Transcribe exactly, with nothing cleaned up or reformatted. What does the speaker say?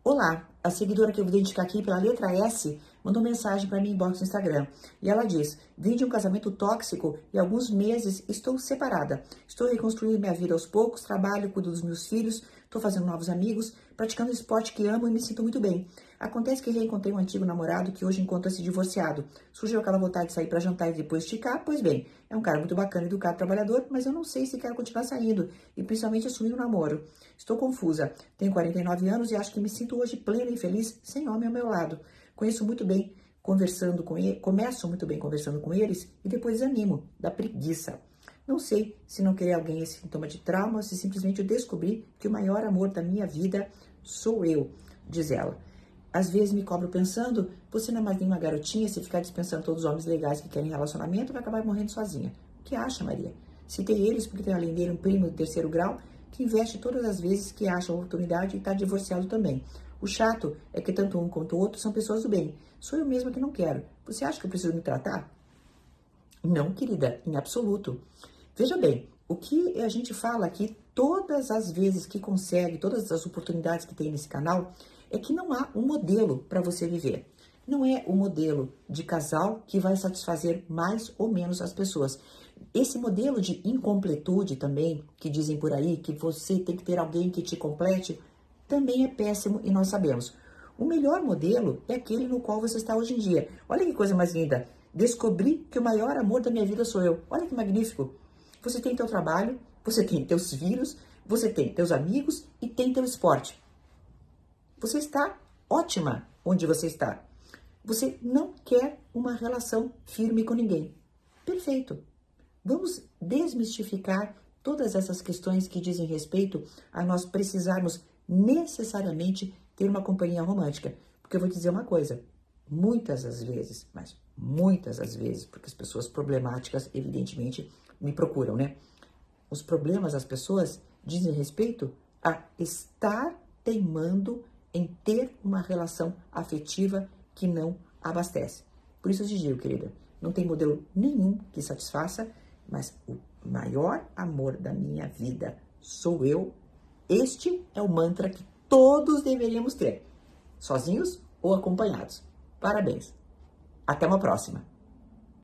Olá, a seguidora que eu vou identificar aqui pela letra S mandou mensagem para mim em inbox no Instagram. E ela diz: vim de um casamento tóxico e há alguns meses estou separada. Estou reconstruindo minha vida aos poucos, trabalho, cuido dos meus filhos, estou fazendo novos amigos, praticando um esporte que amo e me sinto muito bem. Acontece que reencontrei um antigo namorado que hoje encontra-se divorciado. Surgiu aquela vontade de sair para jantar e depois esticar? Pois bem, é um cara muito bacana, educado, trabalhador, mas eu não sei se quero continuar saindo e principalmente assumir o namoro. Estou confusa. Tenho quarenta e nove anos e acho que me sinto hoje plena e feliz sem homem ao meu lado. Conheço muito bem conversando com ele, começo muito bem conversando com eles e depois desanimo, da preguiça. Não sei se não querer alguém é sintoma de trauma ou se simplesmente eu descobri que o maior amor da minha vida sou eu, diz ela. Às vezes me cobro pensando, você não é mais nenhuma garotinha, se ficar dispensando todos os homens legais que querem relacionamento, vai acabar morrendo sozinha. O que acha, Maria? Citei eles porque tem além dele um primo de terceiro grau que investe todas as vezes que acha a oportunidade e está divorciado também. O chato é que tanto um quanto o outro são pessoas do bem. Sou eu mesma que não quero. Você acha que eu preciso me tratar? Não, querida, em absoluto. Veja bem, o que a gente fala aqui todas as vezes que consegue, todas as oportunidades que tem nesse canal, é que não há um modelo para você viver. Não é o modelo de casal que vai satisfazer mais ou menos as pessoas. Esse modelo de incompletude também, que dizem por aí, que você tem que ter alguém que te complete, também é péssimo e nós sabemos. O melhor modelo é aquele no qual você está hoje em dia. Olha que coisa mais linda. Descobri que o maior amor da minha vida sou eu. Olha que magnífico. Você tem teu trabalho, você tem teus filhos, você tem teus amigos e tem teu esporte. Você está ótima onde você está. Você não quer uma relação firme com ninguém. Perfeito. Vamos desmistificar todas essas questões que dizem respeito a nós precisarmos necessariamente ter uma companhia romântica. Porque eu vou te dizer uma coisa, muitas das vezes, mas muitas das vezes, porque as pessoas problemáticas, evidentemente, me procuram, né? Os problemas das pessoas dizem respeito a estar teimando em ter uma relação afetiva que não abastece. Por isso eu te digo, querida, não tem modelo nenhum que satisfaça, mas o maior amor da minha vida sou eu. Este é o mantra que todos deveríamos ter, sozinhos ou acompanhados. Parabéns. Até uma próxima.